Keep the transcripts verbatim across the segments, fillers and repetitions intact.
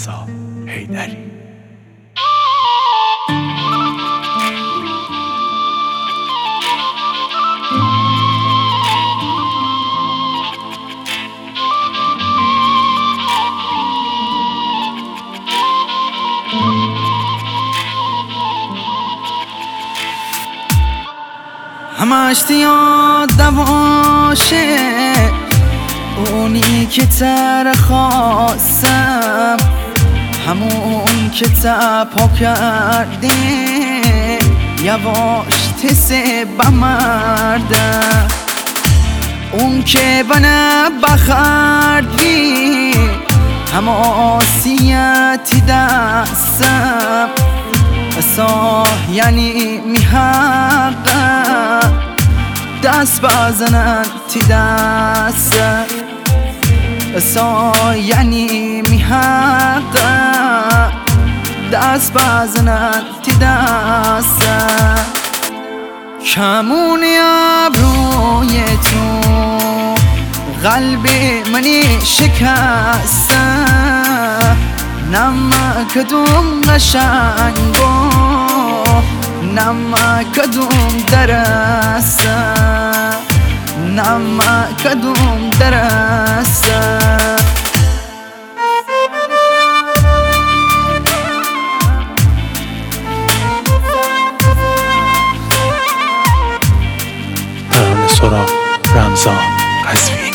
رضا حیدری. همش یادم باشه اونی که تر خواستم، همون که تپا کرده یواش تسه بمردم، اون که بنا بخردی همه آسیتی دستم اصا یعنی میحقم دست بزنن تی دست اصا یعنی میحقم دست بزنن تی دست. کمونی ابروی تو قلب منی شکسته، نمکدوم قشنگو نمکدوم درسته، نمکدوم درسته. ترانه سرا رمضان قزوینی.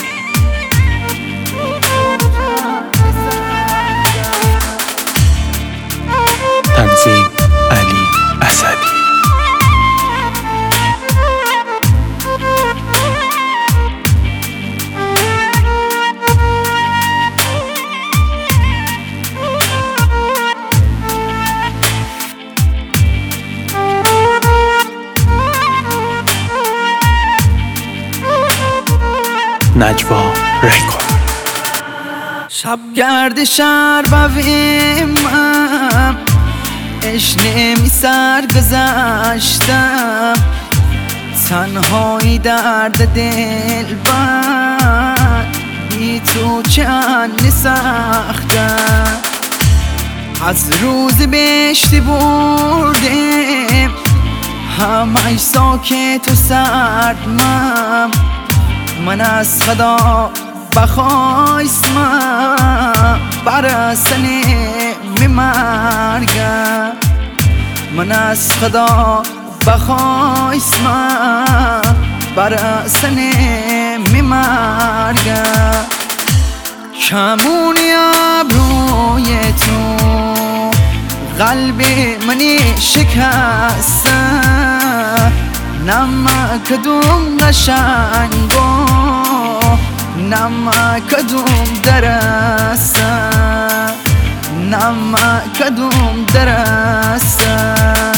تنظیم علی اسدی. نجوا رکورد. شب گرد شهر بویمم اش نمی سر گذشتم، تنهایی درد دل بر بی تو چند سختم. از روز بهشتی بردم همش ساکت و سردمم، من از خدا بخواستم برسنه میمرگم، من از خدا بخواستم برسنه میمرگم. کمونی ابروی تو قلب منی شکسته، نمکدوم قشنگو نمکدوم درسته، نمکدوم درسته.